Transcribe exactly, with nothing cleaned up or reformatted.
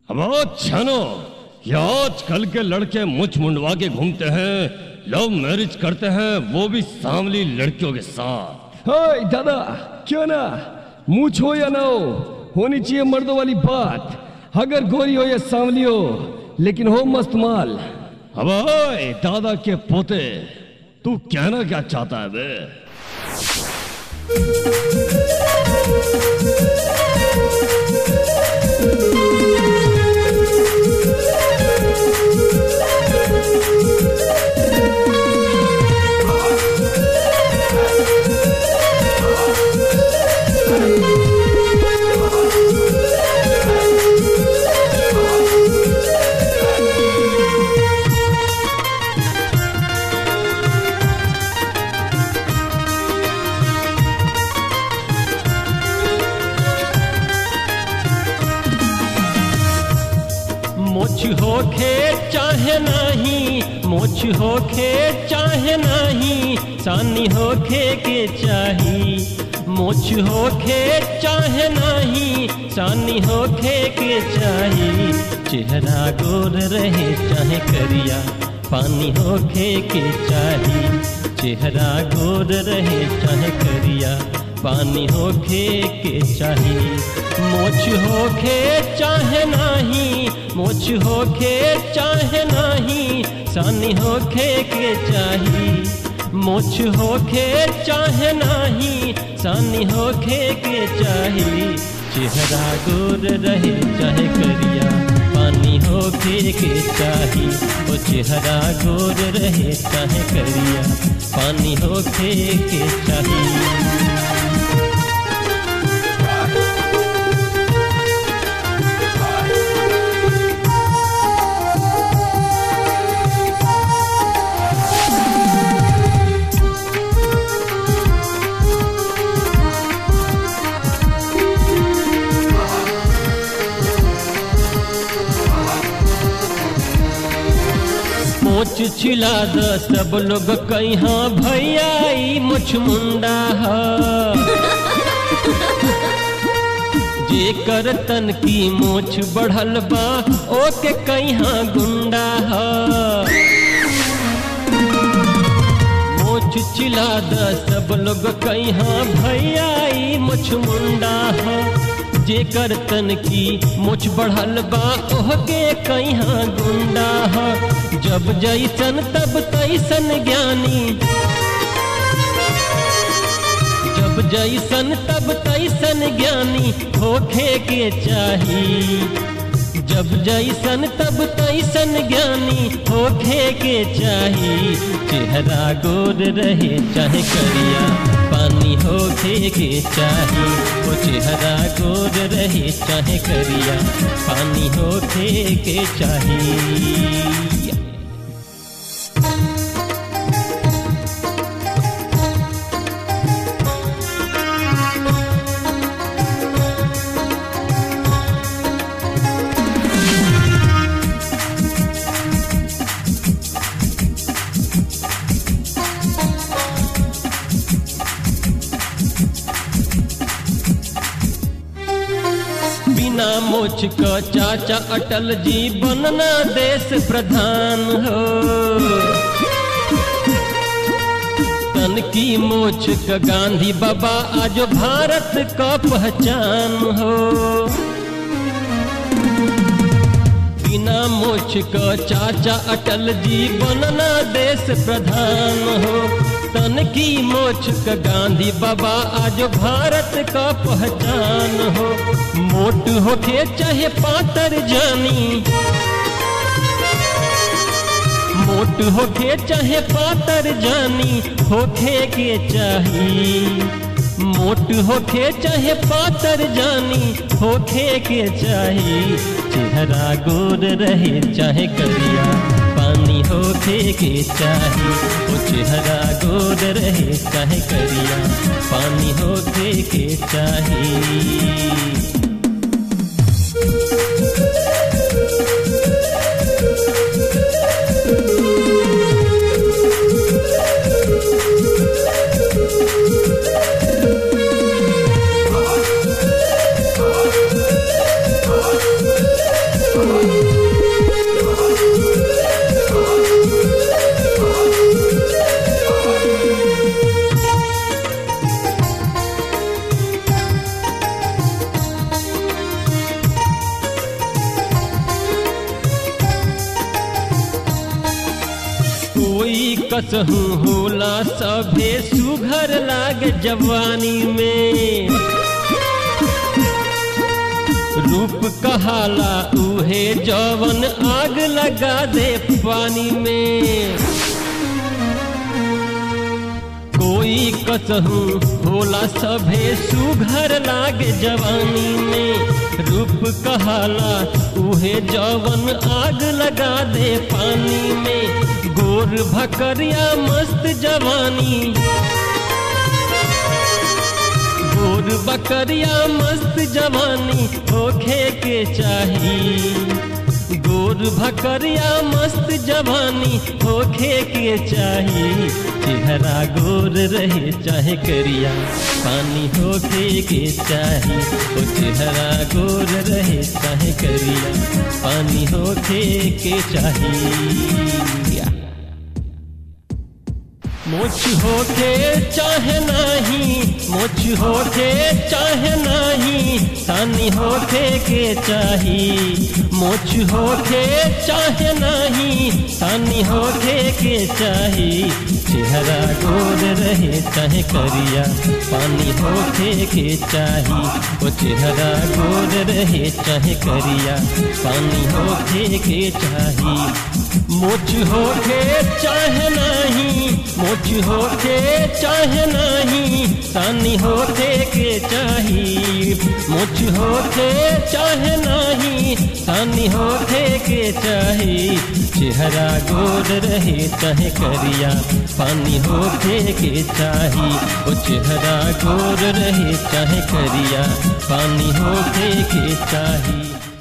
अब छानो, ये आजकल के लड़के मुछ मुंडवा के घूमते हैं, लव मैरिज करते हैं, वो भी सांवली लड़कियों के साथ। हाय दादा, क्यों ना मूछ हो या ना हो, होनी चाहिए मर्दों वाली बात। अगर गोरी हो या सांवली हो, लेकिन हो मस्त माल। अब ओए दादा के पोते, तू कहना क्या चाहता है बे? मोछ होखे चाहे नहीं, मोछ होखे चाहे नहीं, सानी होखे के चाही। मोछ होखे चाहे नहीं, सानी होखे के चाही। चेहरा गोर रहे चाहे करिया, पानी होखे के चाही। चेहरा गोर रहे चाहे करिया, पानी होखे के चाही। मोछ होखे चाहे नहीं, मोछ होखे चाहे नहीं, सानी होखे के चाही। मोछ होखे चाहे नहीं, सानी होखे के चाही। चेहरा गोर रहे चाहे करिया, पानी होखे के चाही। ओ चेहरा गोर रहे चाहे करिया, पानी होखे के चाही। मोछ छिला द सब लोग कहाँ भैया ई मुछ मुंडा है। जे कर तन की मोछ बढ़ल बा, ओके कहाँ गुंडा है। मोछ छिला द सब लोग कहाँ भैया ई मुछ मुंडा है। जे कर तन की मुछ बढ़ल बा, ओहके कहाँ गुंडा है। जब जैसन तब तैसन ज्ञानी, जब जैसन तब तैसन ज्ञानी होखे के चाही। जब जैसन तब तैसन ज्ञानी होखे के चाही। चेहरा गोर रहे चाहे करिया, पानी होखे के चाही। वो चेहरा गोर रहे चाहे करिया, पानी होखे के चाही। बिना मोछ का चाचा अटल जी बनना देश प्रधान हो। तन की मोछ का गांधी बाबा आज भारत का पहचान हो। बिना मोछ का चाचा अटल जी बनना देश प्रधान हो। तन की मोछ का गांधी बाबा आज भारत का पहचान हो। मोट होके चाहे पातर जानी, मोट होके चाहे पातर जानी होखे के चाही। मोट होके चाहे पातर जानी होखे के चाही। चेहरा गोर रहे चाहे करिया, पानी होखे के चाही। वो चेहरा गोर रहे चाहे करिया, पानी होखे के चाही। कसहू होला सभे सुघर लागे जवानी में। रूप कहाला उहे जवन आग लगा दे पानी में। कोई कसहू होला सभे सुघर लागे जवानी में। रूप कहाला उहे जवन आग लगा दे पानी में। गोर भकरिया मस्त जवानी, गोर बकरिया मस्त जवानी होखे के चाही। गोर भकरिया मस्त जवानी होखे के चाही। चेहरा गोर रहे चाहे करिया पानी होखे के चाही। ओ चेहरा गोर रहे चाहे करिया पानी होखे के चाही। मोछ होके चाहे नाही, मोछ होके चाहे नाही, सानी होके के चाही। मोछ होके चाहे नाही, सानी होके के चाही। चेहरा गोर रहे चाहे करिया पानी होके के चाही। वो चेहरा गोर रहे चाहे करिया पानी होके के चाही। मोछ होके चाहे नाही, मोछ होके चाहे नाही, सानी होके के चाही। मोछ होके चाहे नाही, सानी होके के चाही। चेहरा गोर रहे चाहे करिया पानी होके के चाही। ओ चेहरा गोर रहे चाहे करिया पानी होके के चाही।